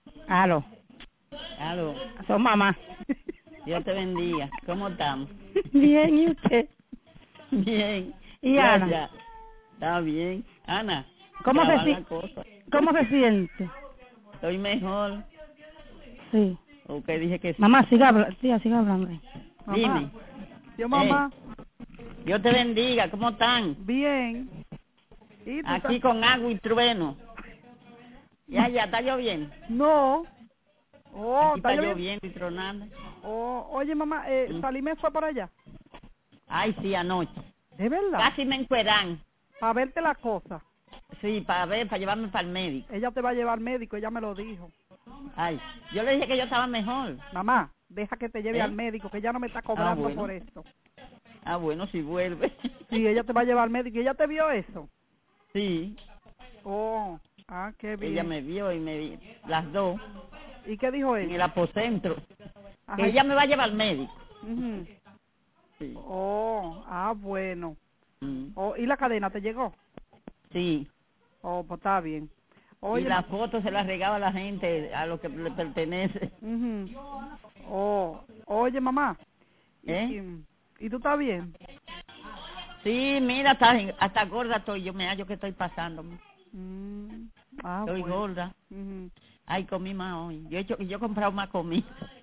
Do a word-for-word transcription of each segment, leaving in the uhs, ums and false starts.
Aló. Aló. Son mamá. Dios te bendiga. ¿Cómo estamos? Bien, ¿y usted? Bien. ¿Y Gracias. Ana? Está bien. Ana, ¿Cómo se, grabar si la cosa. ¿Cómo se siente? Estoy mejor. Sí. ¿O qué dije que sí? Mamá, siga, habla- tía, siga hablando. ahí. Dime. Yo, mamá, Eh, Dios te bendiga. ¿Cómo están? bien. ¿Y tú Aquí estás? con agua y trueno. Ya, ya, está lloviendo. No. Oh, Aquí ¿está está lloviendo? lloviendo y tronando. Oh, oye, mamá, eh, Mm. Salime fue por allá. Ay, sí, anoche. ¿De verdad? Casi me encueran. Para verte la cosa. Sí, para ver, para llevarme para el médico. Ella te va a llevar al médico, ella me lo dijo. Ay, yo le dije que yo estaba mejor. Mamá, deja que te lleve ¿Eh? al médico, que ella no me está cobrando bueno. por esto. Ah, bueno, si vuelve. Sí, ella te va a llevar al médico. ¿Ella te vio eso? Sí, Oh, ah, qué bien. ella me vio y me vi, las dos, ¿Y qué dijo en ella? el apocentro. Ajá. Que ella me va a llevar al médico. Ujú. Sí. Oh, ah, bueno. Mm. Oh, ¿y la cadena te llegó? Sí. Oh, pues está bien. Y Oye, las fotos se las regaba a la gente a lo que le pertenece. ujú. Oh, oye, mamá. ¿Y, ¿Eh? y, ¿y tú estás bien? Sí, mira, hasta, hasta gorda estoy yo, me hallo que estoy pasando. Mm, ah, Estoy bueno. gorda. Ujú. Ay, comí más hoy. Yo he, hecho, yo he comprado más comida.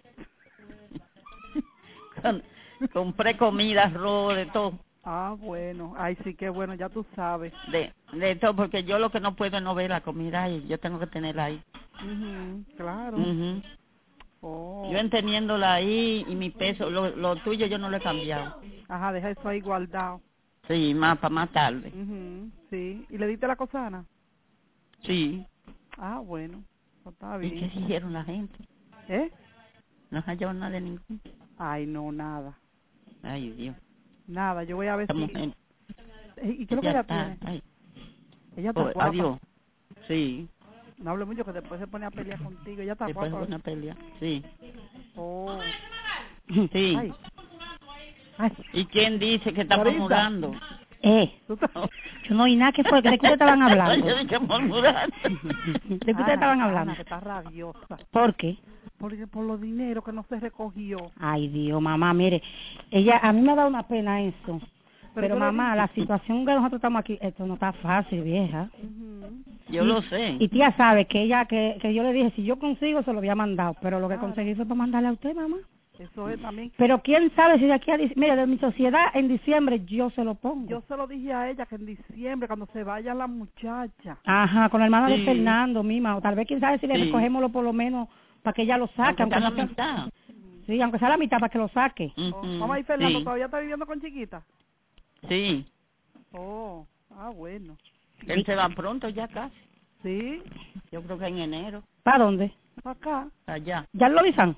Con- Compré comida, arroz, de todo. Ah, bueno. Ay, sí, qué bueno, ya tú sabes. De, de todo, porque yo lo que no puedo es no ver la comida y yo tengo que tenerla ahí. Ujú, claro. Ujú. Oh. Yo teniéndola ahí y mi peso, lo, lo tuyo yo no lo he cambiado. Ajá, deja eso ahí guardado. Sí, más para más tarde. Ujú, sí. ¿Y le diste la cosana? Sí. Ah, bueno. Pues está ¿Y qué bien. dijeron la gente? ¿Eh? No halló nada de ningún. Ay, no, nada. Ay, Dios. Nada, yo voy a ver Esta si... mujer ¿Y qué es lo que ya ella está. tiene? Ay, Ella está oh, guapa. adiós. Sí. No hable mucho que después se pone a pelear contigo. Ella está Después de guapa. una pelea. Sí. Oh. Sí. Ay. Ay. ¿Y quién dice que está Clarita. murmurando? Eh, ¿Tú estás- yo no oí nada que fue, ¿de qué ustedes estaban hablando? Yo dije murmurando. ¿De qué ustedes Ana, estaban Ana, hablando? que está rabiosa. ¿Por qué? Porque por los dineros que no se recogió. Ay, Dios, mamá, mire, ella, a mí me ha dado una pena eso. Pero, yo le mamá, dije- la situación que nosotros estamos aquí, esto no está fácil, vieja. Ujú. Yo y, lo sé. Y tía sabe que ella, que, que yo le dije, si yo consigo, se lo había mandado. Pero lo que Claro. conseguí fue para mandarle a usted, mamá. Eso es también. Pero quién sabe si de aquí a dic- mire, de mi sociedad en diciembre yo se lo pongo. Yo se lo dije a ella que en diciembre, cuando se vaya la muchacha. Ajá, con la hermana de Sí. Fernando, mima, o tal vez quién sabe si le Sí. recogémoslo por lo menos para que ella lo saque, Aunque aunque, está no la sea, mitad. sí, aunque sea la mitad para que lo saque. Oh, Ujú. mamá, ¿y Fernando Sí. todavía está viviendo con chiquita? Sí. Oh, ah, bueno. Él se va pronto ya casi. Sí, Yo creo que en enero. ¿Para dónde? acá. Allá. ¿Ya lo avisan?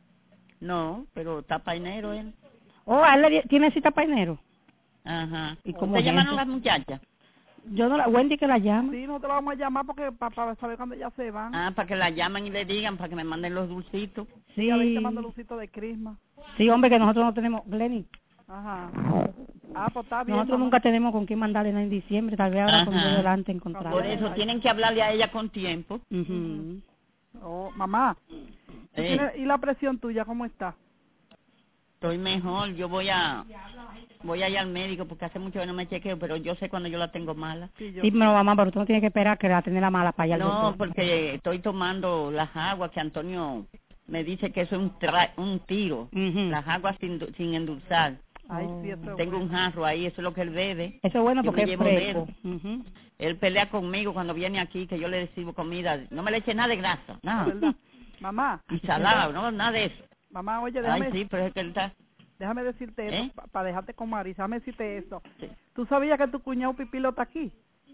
No, pero está para enero él. Oh, a él le di- tiene cita para enero. Ajá. ¿Y cómo ¿Te es llamaron eso? las muchachas? Yo no la, Wendy que la llama. Sí, nosotros la vamos a llamar porque para saber cuándo ya se van. Ah, para que la llamen y le digan, para que me manden los dulcitos. Sí, a ver si te Sí, mando lucito de crisma. sí, hombre, que nosotros no tenemos, Glenny, Ajá. Ah, pues está bien, nosotros mamá. nunca tenemos con quién mandarle nada en diciembre, tal vez ahora con Ajá. Dios delante Por encontrarlo. eso tienen que hablarle a ella con tiempo. Ujú. Oh, mamá. ¿tú Sí. tienes- ¿Y la presión tuya cómo está? Estoy mejor, yo voy a voy a ir al médico porque hace mucho que no me chequeo, pero yo sé cuando yo la tengo mala. Sí, yo. Sí, pero mamá, pero tú no tienes que esperar que la tenga la mala para allá al No, doctor. porque estoy tomando las aguas que Antonio me dice que eso es un tra un tiro. Ujú. Las aguas sin, du- sin endulzar. Ay, sí, eso es Tengo bueno. un jarro ahí, eso es lo que él bebe. Eso es bueno Yo porque me es llevo de fresco. Ujú. Él pelea conmigo cuando viene aquí, que yo le recibo comida. No me le eche nada de grasa, Es nada. verdad. Mamá. Y salado, no, nada de eso. Mamá, oye, Ay, déjame, sí, pero es que él está... déjame decirte ¿Eh? esto, para dejarte con Marisa, déjame decirte esto. Sí. ¿Tú sabías que tu cuñado Pipilo está aquí?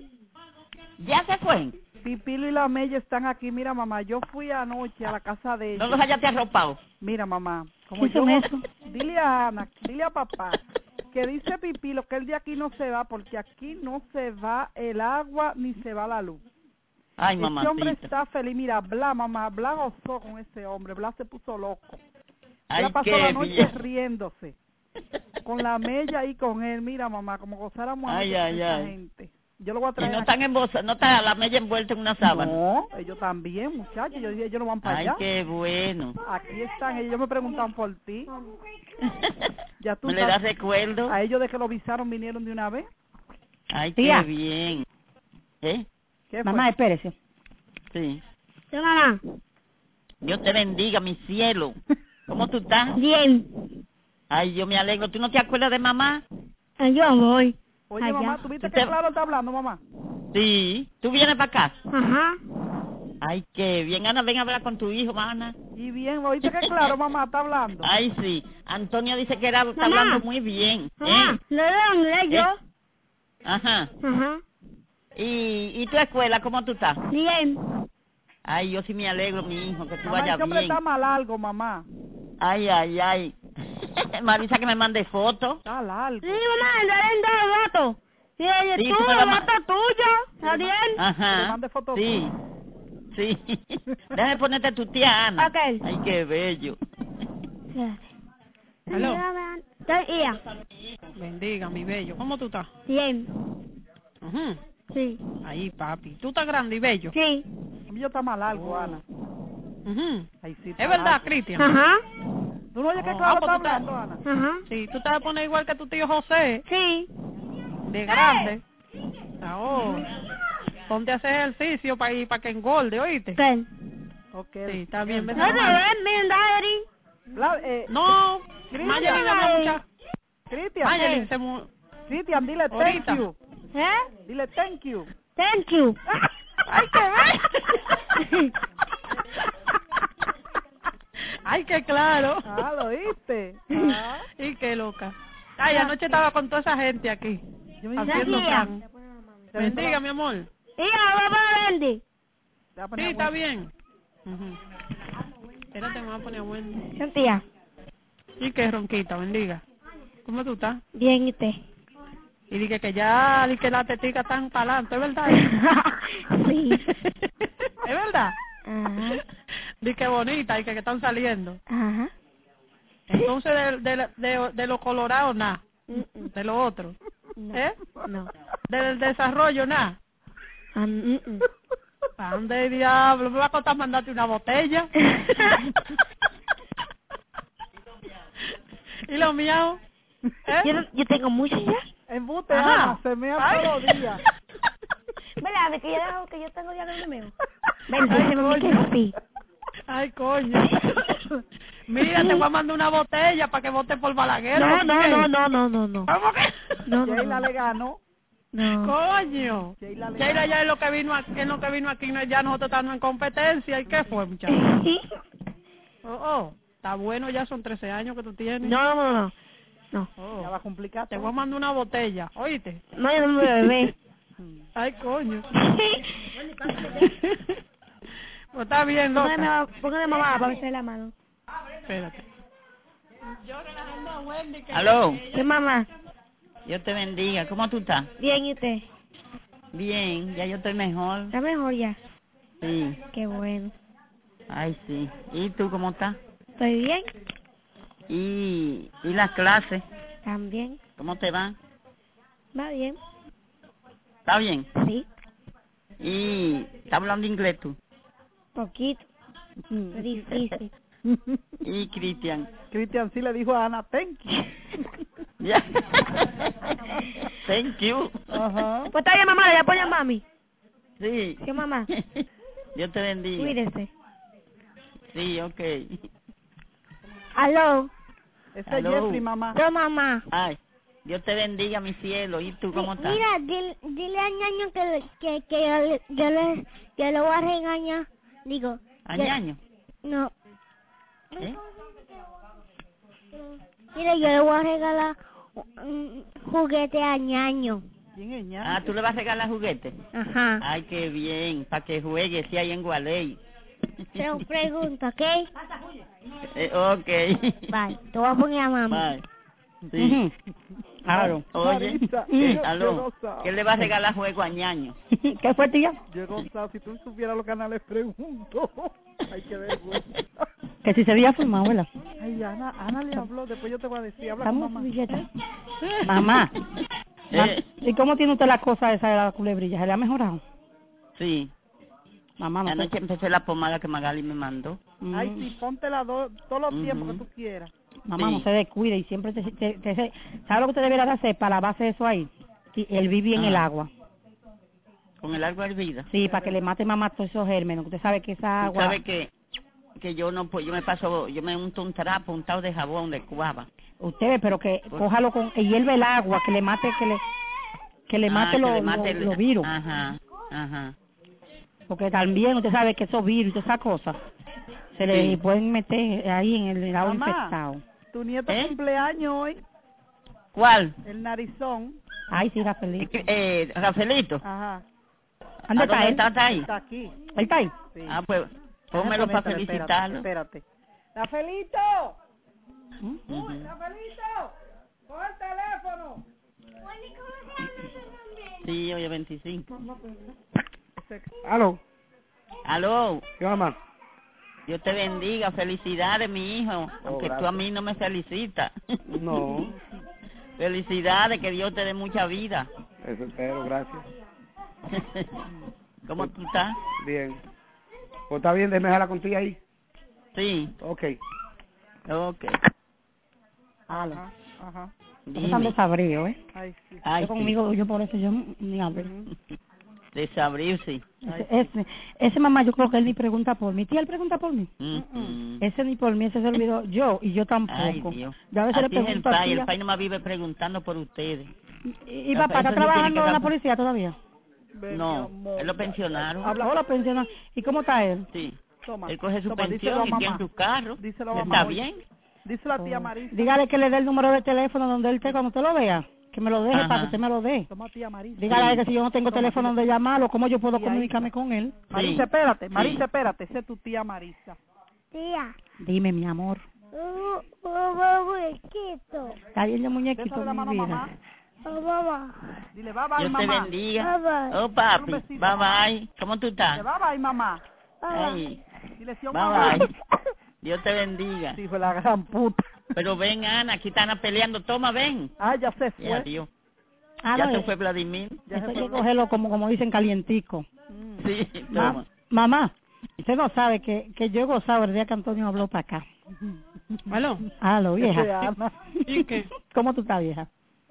¿Ya se fue? Pipilo y la Mella están aquí. Mira, mamá, yo fui anoche a la casa de No ellos. los hayate arropado. Mira, mamá, como ¿Qué yo... son eso? Dile a Ana, dile a papá, que dice Pipilo que él de aquí no se va, porque aquí no se va el agua ni se va la luz. Ay, Ese hombre mamacita. está feliz. Mira, Bla, mamá, Bla gozó con ese hombre. Bla se puso loco. Ay, Bla pasó qué la noche bien. riéndose. Con la Mella y con él. Mira, mamá, como gozáramos Ay, anoche ay, con esa ay. gente. Yo lo voy a Y traer. no están en bolsa, no está la media envuelta en una sábana. No, ellos también, muchachos. Yo dije, ellos no van para Ay, allá. qué bueno. Aquí están, ellos me preguntaban por ti. Ya tú ¿Me le estás- das recuerdo? A ellos de que lo visaron vinieron de una vez. Ay, Tía. qué bien. ¿Eh? ¿Qué fue? Mamá, espérese. Sí. ¿Qué, mamá? Dios te bendiga, mi cielo. ¿Cómo tú estás? Bien. Ay, yo me alegro. ¿Tú no te acuerdas de mamá? Ah, Yo voy. Oye, allá. mamá, ¿tú viste Tú que te- claro está hablando, mamá? Sí. ¿Tú vienes para acá? Ajá. Ay, qué bien. Ana, ven a hablar con tu hijo, Ana. Y bien, ¿oíste que claro, mamá, está hablando? Ay, sí. Antonio dice que era, está Mamá. hablando muy bien. Mamá, ¿Eh? ¿le doy inglés yo? Ajá. Ajá. ¿Y, ¿Y tu escuela, cómo tú estás? Bien. Ay, yo sí me alegro, mi hijo, que tú Mamá, vayas ese hombre bien. está mal algo, mamá. Ay, ay, ay. Marisa, que me mande fotos. Está largo. Sí, mamá, le doy dos votos. Sí, oye, Sí, tú, tú me la el ma- voto tuyo. ¿Está bien? Le Ajá. mande fotos. Sí. Sí. Déjame ponerte tu tía Ana. Ok. Ay, qué bello. Aló. Estoy Ia. Bendiga, mi bello. ¿Cómo tú estás? Bien. Ujú. Sí. Ahí, papi. Tú estás grande y bello. Sí. A mí yo está mal algo, Ana. Ujú. Ay, sí, está Es verdad, largo. Cristian. Ajá. ¿Tú no oyes que Oh, claro ah, pues está tú estás- hablando, Ana? Ajá. Sí, tú te vas a poner igual que tu tío José, Sí. de grande. Oh. Ponte a hacer ejercicio para para que engorde, ¿oíste? ¿Qué? Ok. Sí, está bien. No vete te a tomar. ven, mi daddy. La- eh, No, Cristian. Mayelin habla mucha. Cristian, Mayelin se mu... Cristian, dile thank Ahorita. you. ¿Eh? Dile thank you. Thank you. ¡Ay, qué ve! ¡Ay, qué claro! Ah, ¿lo oíste? Ah. Y qué loca. Ay, anoche estaba con toda esa gente aquí, Yo me haciendo Gracias. plan. Bendiga, mi amor. Ia, vamos a Wendy. Te voy a Sí, poner está a- bien. Ujú. Espérate, me voy a poner a Wendy. Sentía. Y que ronquita, bendiga. ¿Cómo tú estás? Bien, ¿y usted? Y dije que ya, di que las teticas están para adelante, ¿es verdad? Sí. ¿Es verdad? Ajá. Di que bonita y que, que están saliendo. Ajá. Entonces, de, de, de, de lo colorado, nada. Mm-mm. De lo otro. No. ¿Eh? No. Del desarrollo, nada. Ah, mm-mm. ¿Para dónde diablo? Me va a costar mandarte una botella. ¿Y lo mío? ¿Eh? Yo, yo tengo muchos ya. Embute, Ajá. Ana, se me Ay. todos los días. ¿Verdad? De que yo, dejo que yo tengo ya el mío. Ay, Ven, dice mami que coño. sí. Ay, coño. Mira, te voy a mandar una botella para que vote por Balaguer. No, ¿ok? no, no, no, no, no, no. ¿Cómo que? No, no, Sheila no. le ganó. No. Coño. Sheila le Sheila ganó. ya es lo que vino aquí, es lo que vino aquí, no es ya nosotros estamos en competencia. ¿Y qué fue, muchachos? Oh, oh, está bueno, ya son trece años que tú tienes. No, no, no. No, Oh, Ya va a complicar te todo. voy a mandar una botella, ¿oíste? no, yo no me bebé. Ay, coño. Pues está bien, Póngale, loca. ma- póngale mamá para besarle la mano. Espérate. Aló. ¿Qué mamá? Dios te bendiga. ¿Cómo tú estás? Bien, ¿y usted? Bien, ya yo estoy mejor. ¿Está mejor ya? Sí. Qué bueno. Ay, sí. ¿Y tú cómo estás? ¿Estoy bien? ¿Y, y las clases? También. ¿Cómo te van? ¿Va bien? ¿Está bien? Sí. ¿Y estás hablando inglés tú? Poquito. Difícil. ¿Y Cristian? Cristian sí le dijo a Ana thank you. Ya. Thank you. Ajá. Pues está bien, mamá, le voy a poner a mami. Sí. ¿Qué mamá? Dios te bendiga. Cuídese. Sí, ok. Aló. Ese es Aló. Jeffrey, mamá. Yo, mamá. Ay, Dios te bendiga, mi cielo. ¿Y tú cómo estás? Mira, dile, dile a ñaño que, que, que yo, le- yo, le, yo lo voy a regañar. Digo. ¿A yo- ñaño? No. ¿Eh? Mira, yo le voy a regalar un juguete a ñaño. ¿Quién es ñaño? Ah, ¿tú le vas a regalar juguetes? Ajá. Ay, qué bien, para que juegue, si hay en Gualey. Te lo pregunto, ¿ok? Eh, ok. Vale, te voy a poner a mami. Bye. Sí. Claro. Oye, Marisa, ¿qué? yo- yo aló, no sabía. ¿qué le va a regalar juego a ñaño? ¿Qué fue, tía? Yo Gonzalo, si tú supieras lo que Ana les pregunto. Ay, qué vergüenza. Que si se había formado, ¿verdad? Ay, Ana, Ana le habló, después yo te voy a decir, habla con Estamos mamá. billetes. Mamá, Eh, ¿Y cómo tiene usted la cosa esa de la culebrilla? ¿Se le ha mejorado? sí. Mamá, no Anoche sé. empecé la pomada que Magali me mandó. Mm. Ay, sí, póntela do, todos los Ujú. tiempos que tú quieras. Mamá, Sí. no se descuide y siempre te, te, te- te- ¿sabe lo que usted debería de hacer para lavarse eso ahí? Y el viví en Ah. el agua. Con el agua hervida. Sí, para que le mate mamá todos esos gérmenes. Usted sabe que esa Tú agua... sabes que, que yo no pues yo me paso, yo me unto un trapo untado de jabón de cuava. Usted ve, pero que Pues- cójalo con... Y hierve el agua, que le mate, que le... Que le Ah, mate que los le mate los- el- los virus. Ajá, ajá. Porque también usted sabe que esos virus y todas esas cosas se le Sí. pueden meter ahí en el agua Mamá. infectado. Tu nieto ¿Eh? cumpleaños hoy, ¿Cuál? el narizón. Ay, sí, Rafaelito. Eh, Rafaelito. Ajá, ¿Dónde ¿A está dónde él? está? ¿Está ahí? está aquí. ¿Él está ahí? Sí. Ah, pues pónmelo para Espérate, felicitarlo. Espérate, espérate. Rafaelito, ¿Mm? Ujú. Rafaelito, coge el teléfono. Sí, hoy es veinticinco. Aló, Aló, ¿qué mamá? Dios te bendiga, felicidades mi hijo, aunque tú a gracias. mí no me felicitas. No, Felicidades, que Dios te dé mucha vida. eso espero, gracias. ¿Cómo tú estás? Bien. Pues está bien, déjame dejarla contigo ahí. Sí, Ok. ok. Aló. Ajá, ajá. Ustedes están Dime. desabridos, ¿eh? Ay, sí. Ay, Yo conmigo, yo por eso yo ni hablo. Desabril, sí. Ese, ese, ese mamá yo creo que él ni pregunta por mí. Tía, él pregunta por mí. Mm. Ese ni por mí, ese se olvidó yo y yo tampoco. Ay, Dios. Yo a veces le Así es el pregunto a país, el tía. país no me vive preguntando por ustedes. ¿Y, y papá Eso está sí trabajando tiene que en la dar- policía todavía? Ven, mi No, amor. él lo pensionaron. Habla, hola, pensiona. ¿Y cómo está él? Sí. Toma. Él coge su Toma, díselo pensión a y mamá. tiene su carro. Díselo a Está mamá. bien. Díselo a tía Marisa. Dígale que le dé el número de teléfono donde él esté cuando usted lo vea. Que me lo deje Ajá. para que usted me lo dé. Toma, tía Marisa. Dígale Sí. que si yo no tengo Toma, teléfono dile. donde llamarlo, ¿cómo yo puedo Tía comunicarme Isa. con él? Marisa, Sí. espérate. Marisa, Sí. espérate. Esa es tu tía Marisa. Tía, Dime, mi amor. un, un muñequito. Está bien el muñequito, Bésale la mi mano a vida. mamá. Oh, mamá. Dile, bye bye, Dios te mamá. bendiga. Bye, bye. Oh, papi. Un besito, Bye, mamá. bye. ¿Cómo tú Dile, estás? bye bye, mamá. Ay, Dile, sí, bye, mamá. bye. Dios te bendiga. Sí, fue la gran puta. Pero ven, Ana, aquí están peleando. Toma, ven. Ah, ya se Y fue. adiós. Ah, Ya no, se eh, fue Vladimir. Ya esto se hay que fue. cogerlo como, como dicen, calientico. Mm. Sí, Ma- toma. mamá, usted no sabe que, que yo he gozado el día que Antonio habló para acá. ¿Aló? Aló, Ese vieja. Ana. ¿Y qué? ¿Cómo tú estás, vieja?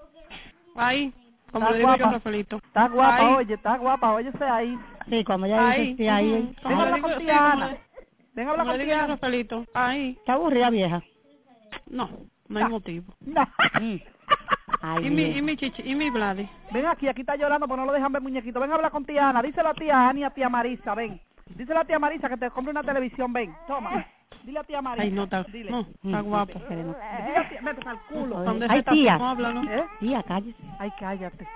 Ahí, como Está le digo yo guapa. a Rafaelito. Está guapa, Ahí. oye, está guapa, óyese ahí. Sí, cuando ella Ahí, dice sí, ahí, ujú. Ven Como a le hablar digo- con sí, tía como Ana. le- Ven a hablar como con le tía digo a Ana. Rafaelito. Ahí. está aburrida, vieja. No, no hay motivo. No. Mm. Ay, Y mi, vieja. y mi chichi, y mi Vladi. Ven aquí, aquí está llorando, pero no lo dejan ver muñequito. Ven a hablar con tía Ana. Díselo a tía Ana y a tía Marisa, ven. Díselo a tía Marisa que te compre una televisión, ven. Toma. Dile a tía Marisa. Ay, no está, Dile. no, está Mm. guapo. Espere, no. Dile a tía, métete al culo. ¿Dónde Ay, se tía. está? No habla, ¿no? ¿Eh? Tía, cállese. Ay, cállate.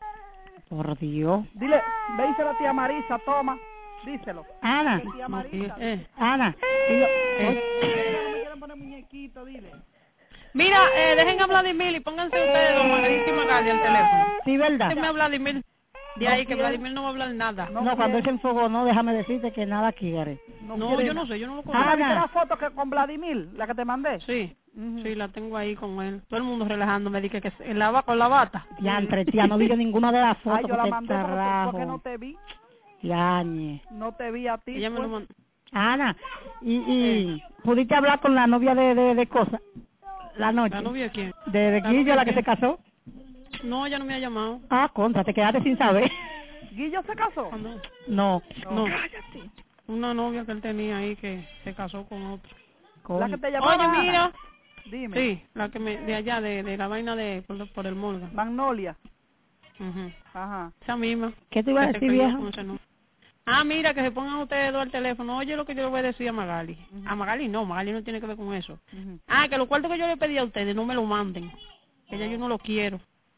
Por Dios. Dile, ve y díselo a tía Marisa, toma. Díselo. Ana, Tía No, sí, Marisa. eh. Ana. digo- Eh. No me quieren poner muñequito, dile. Mira, eh, dejen a Vladimir y pónganse ustedes, don Margarita y Magali, al teléfono. Sí, ¿verdad? Déjenme a Vladimir. De No ahí, que quiere. Vladimir no va a hablar nada. No, No, cuando él quiere. se enfogó, no, déjame decirte que nada quiere. No, No, quiere yo no nada. sé, yo no lo ¿Tú conozco. me viste Ana. la foto que con Vladimir, la que te mandé? Sí, Ujú. sí, la tengo ahí con él. Todo el mundo relajándome, dije que se lava con la bata. Ya, entre tía, no vi yo ninguna de las Ay, fotos yo la porque mandé porque, carajo. porque no te vi. Yañe. No te vi a ti. Ella me pues. lo mandó. Ana, y, y ¿pudiste hablar con la novia de, de, de cosas? La noche. ¿La novia quién? De, de ¿La Guillo, novia la que quién? se casó. No, ella no me ha llamado. Ah, contra, te quedaste sin saber. ¿Guillo se casó? ¿Cuándo? No. No, una novia que él tenía ahí que se casó con otro. Con- La que te llamaba Oye, Ana. mira. Dime. Sí, la que me, de allá, de, de la vaina de, por, por el Morgan. Magnolia. Ujú. Ajá. Esa misma. ¿Qué te iba a Que se decir, cayó vieja? con ese nombre. Ah, mira, que se pongan ustedes dos al teléfono. Oye, lo que yo le voy a decir a Magali. A Magali no, Magali no tiene que ver con eso. Ujú. Ah, que los cuartos que yo le pedí a ustedes no me lo manden. Que ya yo no lo quiero.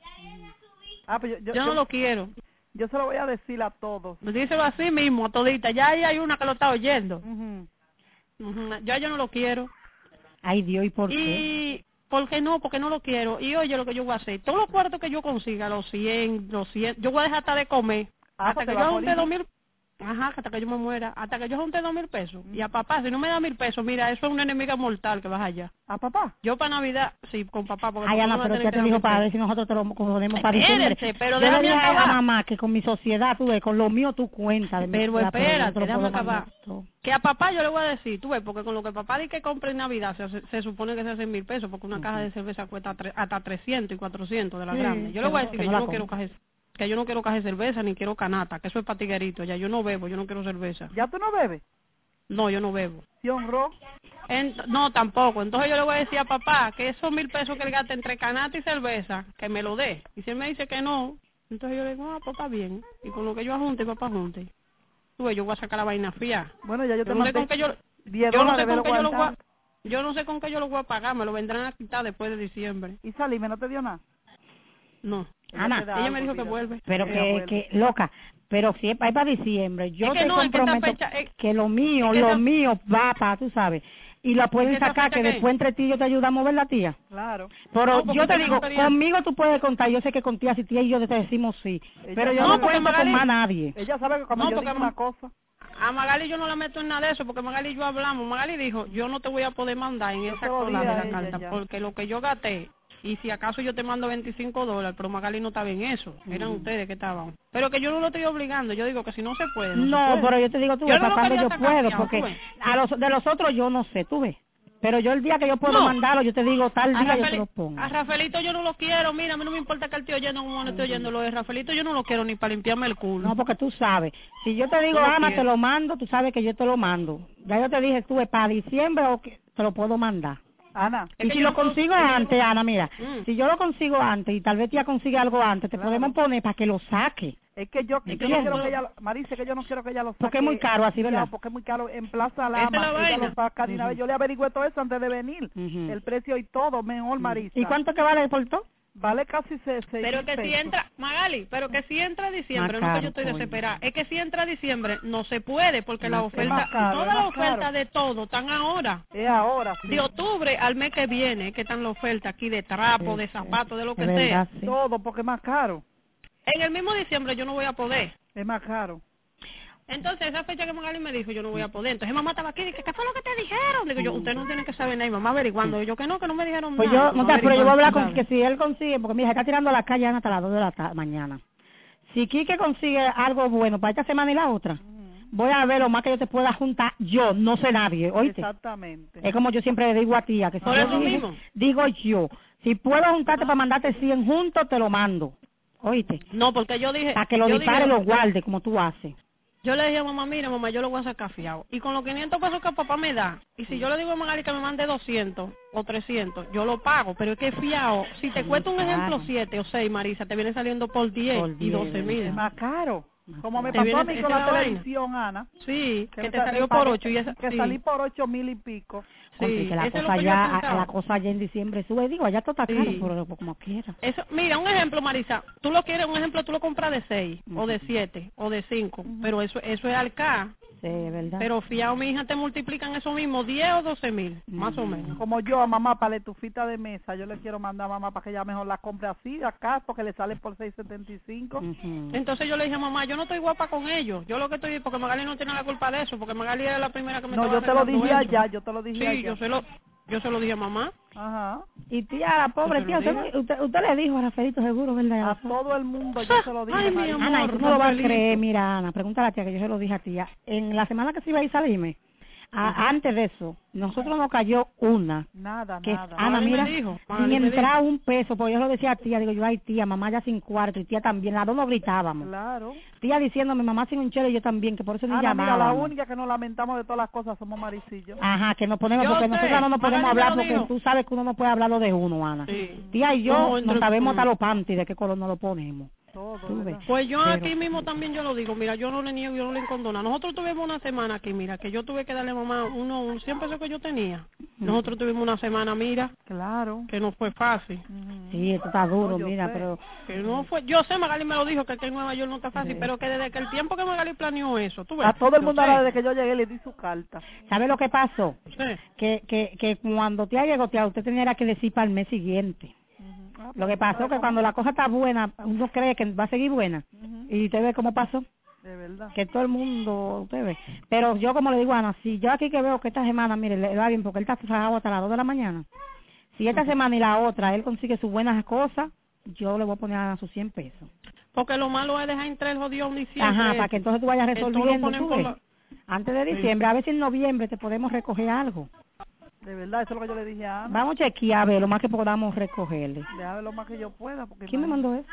Ah, pues yo, yo, Yo no yo- lo quiero. yo se lo voy a decir a todos. Díselo así mismo, a todita. Ya ahí hay una que lo está oyendo. Ujú. Ujú. Ya yo no lo quiero. Ay, Dios, ¿y por qué? Y, ¿por qué no? Porque no lo quiero. Y oye lo que yo voy a hacer. Todos los cuartos que yo consiga, los cien, los cien, yo voy a dejar hasta de comer. Ah, hasta pues te que va a yo junte morir. dos mil, Ajá, hasta que yo me muera, hasta que yo junte dos mil pesos. Y a papá, si no me da mil pesos, mira, eso es una enemiga mortal que vas allá. ¿A papá? Yo para Navidad, sí, con papá. Porque Ay, Ana, no pero usted te dijo para ver si nosotros te lo ponemos para diciembre. Espérense, pero yo le déjame dije a acabar. mamá que con mi sociedad, tú ves, con lo mío tú cuentas. De Pero mi sociedad, espérate, yo te lo déjame puedo mandar acabar. todo. Que a papá yo le voy a decir, tú ves, porque con lo que papá dice que compre en Navidad, se, se supone que se hacen mil pesos, porque una caja de cerveza cuesta tre- hasta trescientos y cuatrocientos de la Sí, grande. Yo que le voy a no- decir que que, no yo la no quiero compre. caja, que yo no quiero caja de cerveza, ni quiero canata, que eso es patiguerito, ya yo no bebo, yo no quiero cerveza. ¿Ya tú no bebes? No, yo no bebo. ¿Sí honró? En- no, tampoco. Entonces yo le voy a decir a papá que esos mil pesos que él gasta entre canata y cerveza, que me lo dé. Y si él me dice que no, entonces yo le digo, ah, papá, bien. Y con lo que yo ajunte, papá junte. Tú ves, yo voy a sacar la vaina fría. Bueno, ya yo Yo te no sé mandé con qué yo, diez yo no dólares, sé con velo qué yo lo voy a, guardando. yo no sé con qué yo lo voy a pagar, me lo vendrán a quitar después de diciembre. ¿Y Salime no te dio nada? No. Ana, te da Ella algo, me dijo que mira. vuelve. Pero Ella que, vuelve. que, loca, pero si es para, para diciembre, yo Es que te no, es que esta comprometo fecha, es- que lo mío, es que lo esta- mío va para, tú sabes, y la pueden Es que esta sacar, fecha que qué? después entre ti yo te ayudo a mover la tía. Claro. Pero No, porque yo te tengo digo, experiencia. conmigo tú puedes contar, yo sé que con tía, si tía y yo te decimos sí, Ella pero yo sabe- no, No, porque cuento con Magali- más nadie. Ella sabe que cuando No, yo porque digo ma- una cosa... A Magali yo no la meto en nada de eso, porque Magali y yo hablamos. Magali dijo, yo no te voy a poder mandar en Yo esa se lo cola dije de a la ella carta, ya. porque lo que yo gasté, y si acaso yo te mando veinticinco dólares, pero Magali no estaba en eso, eran ustedes que estaban. Pero que yo no lo estoy obligando, yo digo que si no se puede, no, No, se puede. pero yo te digo, tú Yo ves, no para lo cuando quería yo sacar puedo, fiado, porque tú ves. a los, de los otros yo no sé, tú ves. Pero yo el día que yo puedo No. mandarlo, yo te digo, tal A, día yo te Rafaeli- lo pongo. a Rafaelito yo no lo quiero, mira, a mí no me importa que él esté oyendo como no esté oyendo lo de Rafaelito, yo no lo quiero ni para limpiarme el culo. No, porque tú sabes, si yo te digo, Tú lo ama, quieres. te lo mando, tú sabes que yo te lo mando. Ya yo te dije, tú, para diciembre o que te lo puedo mandar. Ana, Es Y que si yo lo no puedo- consigo es que yo antes, no- Ana, mira, Mm. si yo lo consigo antes y tal vez tía consigue algo antes, te Claro. podemos poner para que lo saque. es que yo, Es yo que no yo quiero no- que ella... lo- Marisa, que yo no quiero que ella lo saque... Porque es muy caro así, ¿verdad? Ya, porque es muy caro. En Plaza Esa es la Lama, ella vaina. lo saca de una vez. Yo le averigüé todo eso antes de venir. Ujú. El precio y todo, mejor, Marisa. ¿Y cuánto que vale por todo? Vale casi se, seis Pero mil que si pesos. entra, Magali, pero que si entra diciembre, Más no que caro, yo estoy coño. desesperada, es que si entra diciembre no se puede, porque la Más- es oferta, más caro, todas es las más caro. ofertas de todo están ahora. Es ahora, sí. De octubre al mes que viene, que están las ofertas aquí de trapo, Sí, de sí. zapatos, de lo que Es sea. verdad, sí. Todo, porque es más caro. En el mismo diciembre yo no voy a poder. Es más caro. Entonces, esa fecha que Magali me dijo, yo no voy a poder. Entonces, mamá estaba aquí y dije, ¿qué fue lo que te dijeron? Digo yo, usted no tiene que saber nada. Y mamá averiguando. Y yo, que no, que no me dijeron Pues nada. yo, no Mamá te, pero yo voy a hablar averiguando, con tú que si él consigue, porque mira, se está tirando a la calle Ana hasta las dos de la ta- mañana. Si Quique consigue algo bueno para esta semana y la otra, voy a ver lo más que yo te pueda juntar. Yo, no sé nadie, ¿oíste? Exactamente. Es como yo siempre le digo a tía, que si Por yo eso dije- mismo. digo yo, si puedo juntarte para mandarte cien juntos, te lo mando, ¿oíste? sabes. No, porque yo dije... Para que lo yo dispare y dije- lo guarde, como tú haces. Yo le dije a mamá, mira, mamá, yo lo voy a sacar fiado. Y con los quinientos pesos que papá me da, y si yo le digo a Magali que me mande doscientos o trescientos, yo lo pago. Pero es que fiado, si te cuesta un claro. ejemplo siete o seis, Marisa, te viene saliendo por diez Por y diez, doce mil. Es más caro. Como me Te pasó viene- a mí esa con es la la vaina. televisión, Ana. Sí, que me te sa- salió me por pagué- ocho y esa... Que sí. salí por ocho mil y pico. Porque Sí, que la eso es lo cosa que yo he allá, pensado. la cosa allá en diciembre sube, digo, allá todo está caro, Sí. pero como quiera. Eso, mira, un ejemplo, Marisa, tú lo quieres, un ejemplo, tú lo compras de seis, o de siete, o de cinco, pero eso eso es alca. Sí, es verdad. Pero fiado, mi hija, te multiplican eso mismo, diez o doce mil, más o menos. Como yo a mamá para la estufita de mesa, yo le quiero mandar a mamá para que ella mejor la compre así, acá, porque le sale por seis setenta y cinco. Ujú. Entonces yo le dije a mamá, yo no estoy guapa con ellos, yo lo que estoy, porque Magali no tiene la culpa de eso, porque Magali era la primera que me No, estaba yo te lo arreglando dije eso. allá, yo te lo dije Sí, allá. yo se lo, yo se lo dije a mamá. Ajá. Y tía, la pobre Yo tía, te lo usted, dije. usted, usted le dijo a Rafaelito seguro, ¿verdad? A todo el mundo yo se lo dije. Ay, mi María. amor. Ana, y tú no lo vas a Rafaelito. creer, mira, Ana, pregúntale a la tía que yo se lo dije a tía. En la semana que se iba a ir salirme, a- antes de eso, nosotros nos cayó una. Nada, Que, nada. Ana, Magali me mira, dijo, sin Magali me entrar un peso, porque yo se lo decía a tía, digo yo, ay tía, mamá ya sin cuarto, y tía también, las dos nos gritábamos. Claro. Tía diciéndome, mamá sin un chelo y yo también, que por eso ni Ana, mira, la llamábamos. única que nos lamentamos de todas las cosas somos Maricillo. Ajá, que nos ponemos, Yo porque sé, nosotros no nos podemos Magali me hablar, lo porque dijo. tú sabes que uno no puede hablar lo de uno, Ana. Sí. Tía y yo No, entre- no sabemos hasta mm. los panties, de qué color nos lo ponemos. Todo, Tú ¿verdad? ves. Pues yo Pero- aquí mismo también yo lo digo, mira, yo no le niego, yo no le incondona. Nosotros tuvimos una semana aquí, mira, que yo tuve que darle a mamá uno, un cien pesos que yo tenía. Nosotros tuvimos una semana, mira, Claro. que no fue fácil. Ujú. Sí, esto está duro, No, yo mira, sé. pero... Que no fue, yo sé, Magali me lo dijo, que aquí en Nueva York no está fácil, Sí. pero que desde que el tiempo que Magali planeó eso, tú ves. A todo el yo mundo sé. ahora desde que yo llegué le di su carta. ¿Sabe lo que pasó? Sí. Que, que, que cuando tía llegó, tía, usted tenía que decir para el mes siguiente. Ah, Lo que pasó que cuando la cosa está buena, uno cree que va a seguir buena. Y usted ve cómo pasó. De verdad. Que todo el mundo, usted ve. Pero yo, como le digo a Ana, si yo aquí que veo que esta semana, mire, le va bien porque él está trabajando hasta las dos de la mañana. Si esta semana y la otra él consigue sus buenas cosas, yo le voy a poner a sus cien pesos. Porque lo malo es dejar entrar el jodido diciembre. Ajá, para que entonces tú vayas Que tú lo resolviendo, pones tú por ves. la- Antes de diciembre, a ver si en noviembre te podemos recoger algo. De verdad, eso es lo que yo le dije a Ana. Vamos a chequear a ver lo más que podamos recogerle. Déjame lo más que yo pueda. Porque ¿Quién me imagínate- mandó eso?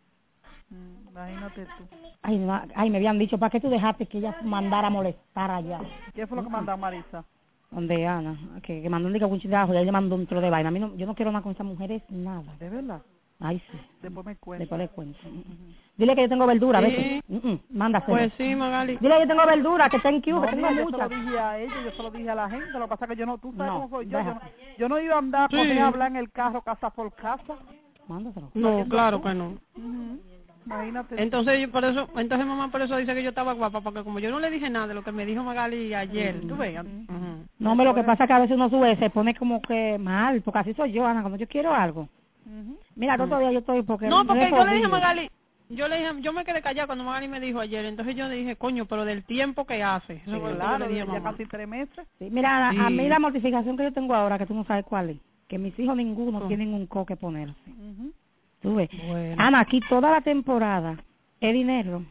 Mm, Imagínate tú. Ay, no, ay, me habían dicho, ¿para qué tú dejaste que ella mandara a molestar allá? ¿Qué fue lo que mandó Marisa? Donde Ana, que, que mandó un día un chidajo y ella mandó un tro de vaina. A mí no, yo no quiero nada con esas mujeres, nada. ¿De verdad? Ay, sí. Después me cuenta. Después le cuento. Mm, mm. Dile que yo tengo verdura, Sí. ¿ves? Mm, mm, mándaselo. Pues sí, Magali. Dile que yo tengo verdura, que thank you, No, que tengo mira, yo se muchas. lo dije a ella, yo se lo dije a la gente. Lo que pasa es que yo no, tú sabes No, cómo soy yo. Yo deja. no, yo no iba a andar Sí. con ella a hablar en el carro casa por casa. Mándaselo. No, claro que no. Ujú. Imagínate. Entonces yo por eso, entonces mamá por eso dice que yo estaba guapa, porque como yo no le dije nada de lo que me dijo Magali ayer, tú ves. Ujú. No, me lo que pasa es que a veces uno sube, se pone como que mal, porque así soy yo, Ana, cuando yo quiero algo. Ujú. Mira, yo todavía yo estoy porque... No, porque he yo le dije a podido. Magali, yo le dije, yo me quedé callada cuando Magali me dijo ayer, entonces yo dije, coño, pero del tiempo que hace. Eso Sí, fue lo que yo claro, le dije a ya mamá. casi tres meses. Sí, mira, a- a Sí. mí la mortificación que yo tengo ahora, que tú no sabes cuál es, que mis hijos ninguno Oh. tienen un co que ponerse. Ujú. Tú ves. Bueno. Ana, aquí toda la temporada es dinero.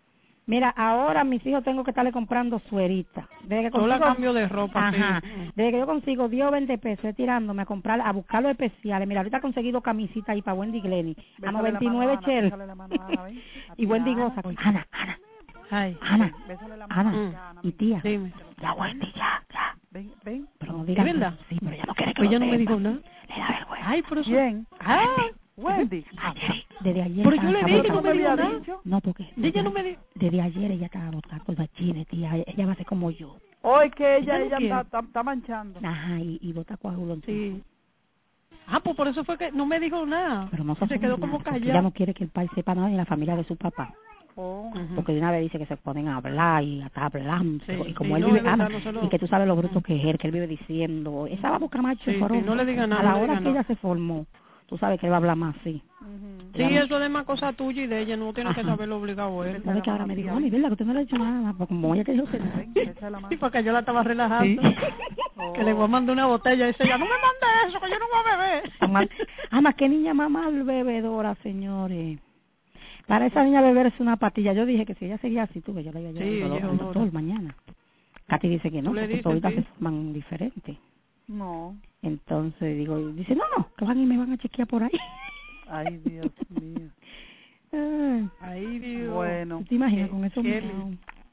Mira, ahora a mis hijos tengo que estarle comprando suerita. Desde que Yo la consigo- cambio de ropa, Ajá. sí. Desde que yo consigo diez o veinte pesos, es tirándome a comprar, a buscar los especiales. Mira, ahorita he conseguido camisita ahí para Wendy Glenny. A Bésale noventa y la nueve mano a Ana, cheles. bésale la mano a Ana, ven. A Y Wendy tía goza. Ana. Ana, Ana, Ay, Ana, Bésale la mano Ana. a tía Ana, Y ven. tía, dime. ya Wendy, ya, ya. Ven, ven. Pero no ¿Es digas verdad? Sí, pero ella no quiere que Pues lo ella no me sepa. dijo nada. Le da vergüenza. Ay, pero eso... ¿Quién? Ah, Wendy. Ayer, desde ayer. Pero yo estaba le ¿Pero dije, tú no no me me dijo habías nada. dicho? No, porque Ella no me dijo... desde ayer ella estaba botando con bachines, tía. Ella va a ser como yo. Hoy que ella, Ella no ella quiere. está, está, está manchando. Ajá, y, y bota coágulo. Sí. Ah, pues por eso fue que no me dijo nada. Pero no se se quedó como Ella callada. no quiere que el pai sepa nada ni la familia de su papá. Oh. Ujú. Porque de una vez dice que se ponen a hablar y hasta hablando. Sí, y como sí, él no, vive, es verdad, Ana, no se lo- y que tú sabes lo bruto que es él, que él vive diciendo, esa va a buscar macho Sí, sí, varón. no le diga nada, A la no le hora diga que nada. ella se formó, tú sabes que él va a hablar más así. Ujú. Sí, eso es más cosa tuya y de ella, no tiene que Ajá. saberlo obligado él. No ve que ahora me dijo, mami, ¿verdad que usted no le ha dicho nada? Porque como ella te dijo que no. Ven, bésale la mano. Sí, porque yo la estaba relajando. Sí. Que le voy a mandar una botella y dice, ya no me mande eso, que yo no voy a beber. Ama, ama, qué niña más mal bebedora, señores. Para esa niña beberse una patilla, yo dije que si ella seguía así, tú, que yo la iba a llevar Sí, al ella es doctor, olora. doctor mañana. Katy dice que no, Tú le porque dices, ahorita sí. se forman diferentes. No. Entonces digo, dice, no, no, que van y me van a chequear por ahí. Ay, Dios mío. Ay, Ay, Dios. Bueno. ¿tú te imaginas qué- con eso? qué mirado?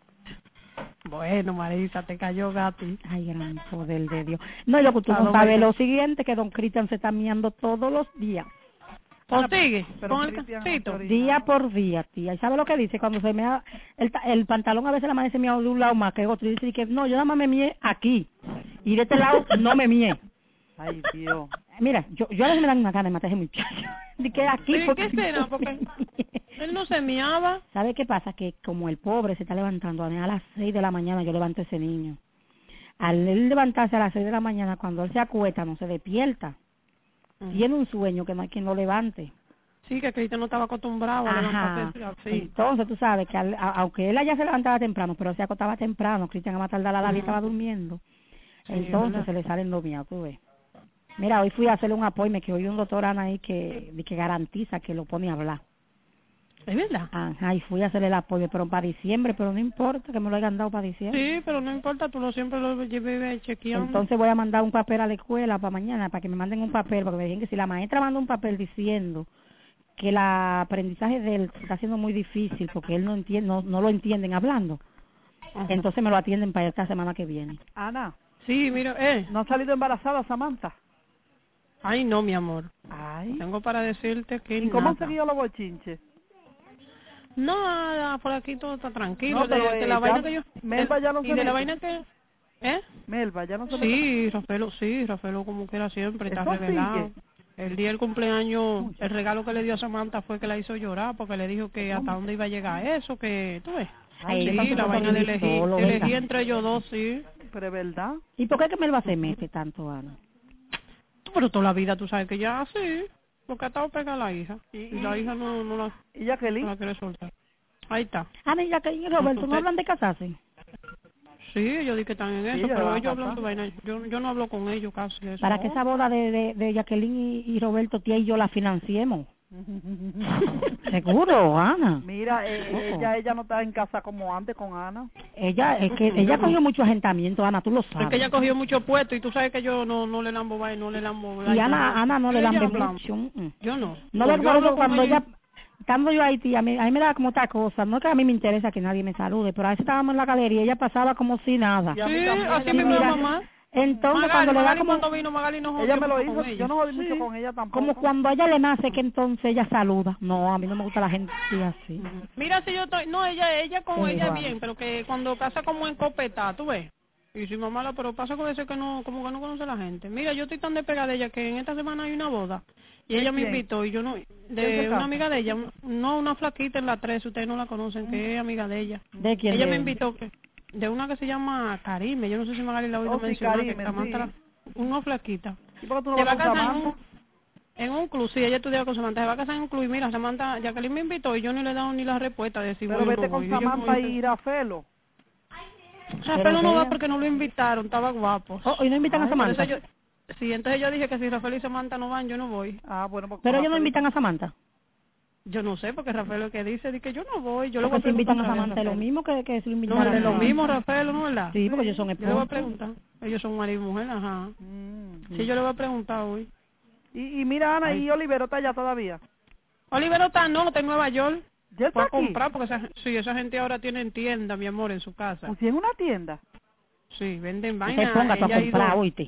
Bueno, Marisa, te cayó Gati. Ay, gran poder de Dios. No, y lo que tú Ah, no no sabes, me lo siguiente, que don Cristian se está miando todos los días. ¿O sigue? Pero Con el Cristian, casito. ahorita- Día por día, tía. ¿Y sabe lo que dice? Cuando se me el, ta- el pantalón a veces la amanece miado de un lado más que otro. Y dice que no, yo nada más me mié aquí. Y de este lado no me mié. Ay, Dios. Mira, yo, yo a veces me dan una gana de matar a ese muchacho. De que aquí. Sí, porque- ¿qué será? Porque él no se miaba. ¿Sabe qué pasa? Que como el pobre se está levantando a las seis de la mañana, yo levanto a ese niño. Al él levantarse a las seis de la mañana, cuando él se acuesta, no se despierta. Tiene un sueño que no hay quien lo levante. Sí, que Cristian no estaba acostumbrado a Ajá. levantarse así. Entonces, tú sabes que al- a- aunque él allá se levantaba temprano, pero él se acostaba temprano, Cristian a más tardar la Dalia estaba durmiendo. Sí, Entonces ¿verdad? se le salen los míos, tú ves. Mira, hoy fui a hacerle un apoyo, que oí un doctor Ana ahí que, que garantiza que lo pone a hablar. ¿Es verdad? Ajá, y fui a hacerle el apoyo, pero para diciembre, pero no importa que me lo hayan dado para diciembre. Sí, pero no importa, tú lo siempre lo vives chequeando. Entonces voy a mandar un papel a la escuela para mañana, para que me manden un papel, porque me dijeron que si la maestra manda un papel diciendo que el aprendizaje de él está siendo muy difícil, porque él no entiende, no, no lo entienden hablando, Ajá. entonces me lo atienden para esta semana que viene. Ana, Sí, mira, eh. ¿no ha salido embarazada Samantha? Ay, no, mi amor. Ay. Tengo para decirte que ¿Y cómo han nada. seguido los bochinches? Nada, por aquí todo está tranquilo. No, de, pero, de eh, la ya vaina que yo... Melba ya no y se de la mete. vaina que... ¿Eh? Melba, ya no se Sí, Rafaelo, sí, Rafaelo como quiera siempre está ¿Eso revelado. sigue? El día del cumpleaños, el regalo que le dio a Samantha fue que la hizo llorar porque le dijo que hasta dónde iba a llegar eso, que tú ves. Ay, Sí, esa la cosa vaina de vivir elegir, solo, de ¿verdad? elegir entre ellos dos, sí. Pero es verdad. ¿Y por qué que Melba se mete tanto, Ana? Pero toda la vida tú sabes que ya así, porque ha estado pegada a la hija. Y, y la hija no, no, la, ¿Y Jacqueline? no la quiere soltar. Ahí está. Ana y Jacqueline y Roberto, ¿no hablan de casarse? Sí, yo dije que están en Sí, eso, ya pero van a ellos hablan casar. su vaina. Yo, yo no hablo con ellos casi eso. Para que esa boda de, de, de Jacqueline y, y Roberto, tía y yo la financiemos. Seguro, Ana. Mira, eh, Oh. ella ella no está en casa como antes con Ana. Ella, es que ella cogió mucho agentamiento, Ana, tú lo sabes. Es que ella cogió mucho puesto y tú sabes que yo no no le lambo vaina, no le lambo Y vaina. Ana, Ana no le Ella lambe habla. mucho. mm, mm. Yo no. No Pues le yo por hablo eso con cuando ella. ella, estando yo ahí, tía, a mí, a mí me da como otra cosa. No es que a mí me interesa que nadie me salude, pero a veces estábamos en la galería y ella pasaba como si nada. Y a mí Sí, también, así ella mismo me la lo- mamá. Entonces Magali, cuando le da Magali como, cuando vino, Magali no Ella jodió me lo mucho hizo, con yo ella. no jodí mucho Sí. con ella tampoco. como cuando a ella le nace que entonces ella saluda. No, a mí no me gusta la gente así. Mira, si yo estoy, no, ella, ella con Sí, ella igual. bien, pero que cuando casa como en copeta, tú ves. Y si mamá la, pero pasa con eso que no, como que no conoce a la gente. Mira, yo estoy tan despegada de ella que en esta semana hay una boda. Y ¿De ella me quién? invitó y yo no, ¿Quién se de casa? una amiga de ella, un- no una flaquita en la tres, ustedes no la conocen, que es amiga de ella. ¿De quién? Ella de- me invitó, que- de una que se llama Karime, yo no sé si Magali la ha oído Oh, sí, mencionar, Karime, que Samantha, sí. la- una flaquita. ¿Y por qué tú no Se vas va a con casar en un, Samantha? en un club, sí, ella estudiaba con Samantha, se va a casar en un club y mira, Samantha, Jacqueline me invitó y yo ni le he dado ni la respuesta de si Pero voy o vete no con voy. Y yo Samantha voy, y Irafelo. Rafael no ella- va porque no lo invitaron, estaba guapo. Oh, y no invitan a Ay, Samantha. entonces yo, sí, entonces yo dije que si Rafael y Samantha no van, yo no voy. Ah, bueno, pues Pero con ellos no Rafael- invitan a Samantha. Yo no sé, porque Rafael lo que dice es que yo no voy. Yo le voy Porque a si invitan a preguntar Samantha es lo Rafael. mismo que, que si lo No, invitaran es lo a- mismo, Rafael, ¿no es verdad? Sí, porque ellos son Yo le voy a esposos. preguntar. Ellos son marido y mujer, ajá. Mm. Sí, yo le voy a preguntar hoy. Y, y mira, Ana, ¿y Olivero está allá todavía? Olivero está, no, está en Nueva York. ¿Ya está Fue a aquí? comprar, porque esa, sí, esa gente ahora tiene tienda, mi amor, en su casa. Pues si en una tienda. Sí, venden No te vainas. pongas tú a ella ha ido- comprar, oíste.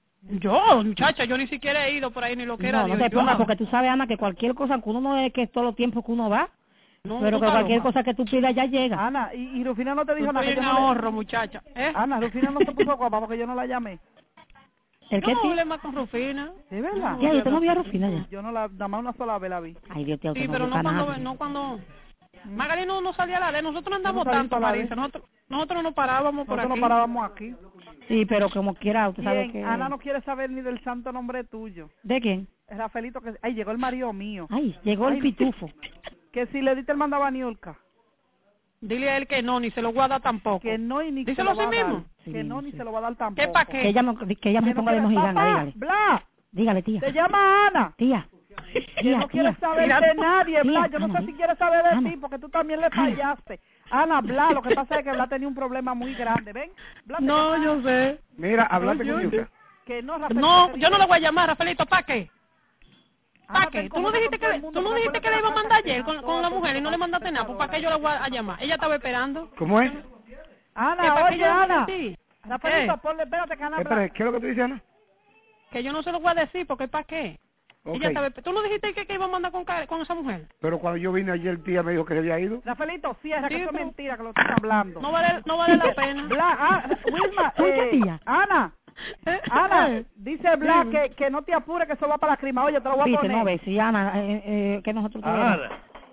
Yo, muchacha, yo ni siquiera he ido por ahí ni lo que era. No, no Dios, te yo- pongas porque tú sabes, Ana, que cualquier cosa, que uno no es que todo el tiempo que uno va, No, pero tú que estás cualquier loca. cosa que tú pidas ya llega. Ana, y, y Rufina no te Yo dijo nada. estoy Que en yo no le- ahorro, muchacha. ¿Eh? Ana, Rufina no se puso guapa porque yo no la llamé. ¿El Yo qué, no tía? hablé más con Rufina. ¿De verdad? Tía, ¿usted no vio a Rufina ya? Yo no la, nada más una sola vez la vi. Ay, Dios, tía, usted Sí, no pero vio no cuando, canal. no cuando... Magali no, no salía a la ley, nosotros andamos Yo no salí tanto, para la Marisa, ley. nosotros, nosotros no parábamos por Nosotros aquí. nos parábamos aquí. Sí, pero como quiera, usted sabe Bien, que... Ana no quiere saber ni del santo nombre tuyo. ¿De quién? Es Rafaelito que... Ay, llegó el marido mío. Ay, llegó el Ay, pitufo. Que si le diste el mandaba a Niurka. Dile a él que no, ni se lo voy a dar tampoco. Que no y ni Díselo se lo va así a dar. mismo. Que Sí, no ni sí. se lo va a dar tampoco. ¿Qué pa' qué? Que ella no, que ella no se Que no ponga de quiere- mojiganga, Papá, dígale. Bla, Dígale, tía. te llama Ana. Tía. Que Tía, no quiere tía. saber Mira, de nadie, tía, Bla. Yo no Ana, sé si quiere saber de Ana. ti, porque tú también le Ana. fallaste. Ana, Bla, lo que pasa es que Bla tenía un problema muy grande. ¿Ven? Bla, te No, llama yo Ana. sé. Mira, hablate yo- con Yuka. Que no, Rafael. No, yo no le voy a llamar, Rafaelito, ¿para qué? Ana, ¿Para te qué? ¿Tú no incomoda dijiste con todo el que, mundo, tú no porque dijiste que acuérdate le iba a la mandar casa ayer que con, con la mujer y no le mandaste nada? Pues, ¿para qué yo la voy a llamar? Ella estaba esperando. ¿Cómo es? ¿Que Ana, para qué oye, yo le voy a Ana. decir? Rafaelito, ¿Qué? ponle, espérate que Ana Espera, habla. ¿qué es lo que tú dices, Ana? Que yo no se lo voy a decir, porque ¿para qué? Ok. Ella estaba, ¿tú no dijiste que, que iba a mandar con, ca- con esa mujer? Pero cuando yo vine ayer, el tía me dijo que se había ido. Rafaelito, cierra, que Sí, eso es pero- mentira que lo estás hablando. No vale, no vale la pena. Bla, ah, Wilma, Oye, eh, tía. Ana, ¿Eh? Ana, dice Bla Dime. que, que no te apures, que eso va para la crima. Oye, te lo voy a Viste, poner. no ves, si Ana, eh, eh, que nosotros tuvimos. Ana,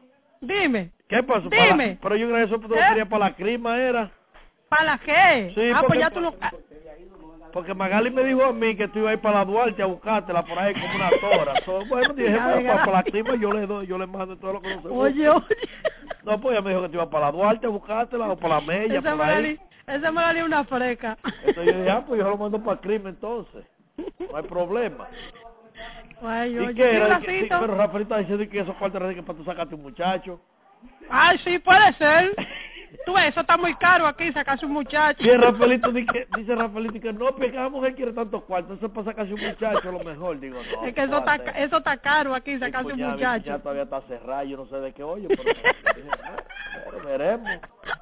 Dime, ¿qué pasó? Dime. Para- pero yo creo que eso tú lo ¿Eh? querías para la crima, era. ¿para qué? Sí, ah, porque- pues ya tú no... ah, Porque Magali me dijo a mí que tú ibas a ir para la Duarte a buscártela por ahí como una tora. So, bueno, dije, Ya, bueno, ya. para, para la clima yo le doy, yo le mando todo lo que no se Oye, oye. No, pues ella me dijo que tú ibas para la Duarte a buscártela o para la Mella, Esa por ahí. Magali, esa Magali es una freca. Entonces yo dije, ah, pues yo lo mando para el crimen entonces. No hay problema. Ay, ¿Y oye, qué era? ¿sí, Que- sí, bracito? pero Rafaelita está diciendo que esos cuartos eran que para tú sacarte un muchacho. Ay, sí, puede ser. Tú ves, eso está muy caro aquí, sacarse un muchacho. Y el Rafaelito dice, que- dice Rafaelito que no, porque cada mujer quiere tantos cuartos, eso es para sacarse un muchacho a lo mejor. Digo, no. Es que eso está, espérate. eso está caro aquí, Mi sacarse un cuñada- mi muchacho. cuñada todavía está cerrada, yo no sé de qué oye, pero, dije, no, pero veremos.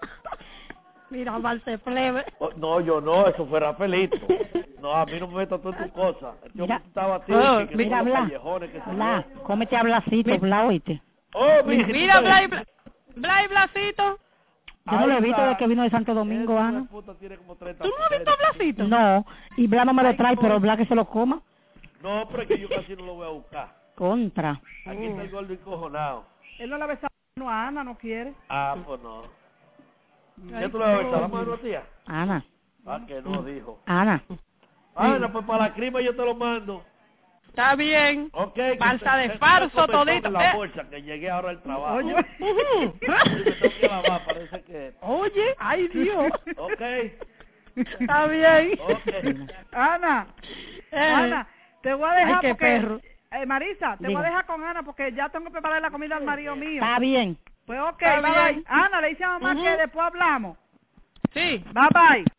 Mira, Marce Plebe. Oh, no, yo no, eso fue Rafaelito. No, a mí no me metas tú en tu cosa. Yo Mira. estaba a ti, Oh, que, que Mira, son los Bla, callejones, que se Bla, cómete a Blasito, Mi- Bla, oíste. Oh, mi hijita, Mira, Bla y Bla, Bla y Blacito. Yo no lo he ahí visto está. desde que vino de Santo Domingo, Esa Ana. puta tiene como treinta ¿Tú no has visto a mujeres. Blacito? No, y Bla no me lo trae, pero Bla que se lo coma. No, pero es que yo casi no lo voy a buscar. Contra. Aquí está el gordo encojonado. Él no le besa la mano a Ana, no quiere. Ah, pues no. Ay, ¿Ya tú le vas a besar la no. mano, tía? Ana, Ah, que no, dijo. Ana. Ana, pues para la crima yo te lo mando. Está bien. Ok. que Falsa se- de se- farso se comenzó todito. en la Eh. bolsa, que llegué ahora al trabajo. Oye. Ujú. Sí, me tengo que lavar, parece que... Oye, ay Dios. Ok. Está bien. Ok. Ana, Eh. Ana, te voy a dejar Ay, qué porque... perro. Eh, Marisa, te Diga. voy a dejar con Ana porque ya tengo que preparar la comida al marido mío. Está bien. Pues ok, Está bye bien. bye. Ana, le dice a mamá Ujú. que después hablamos. Sí. Bye bye.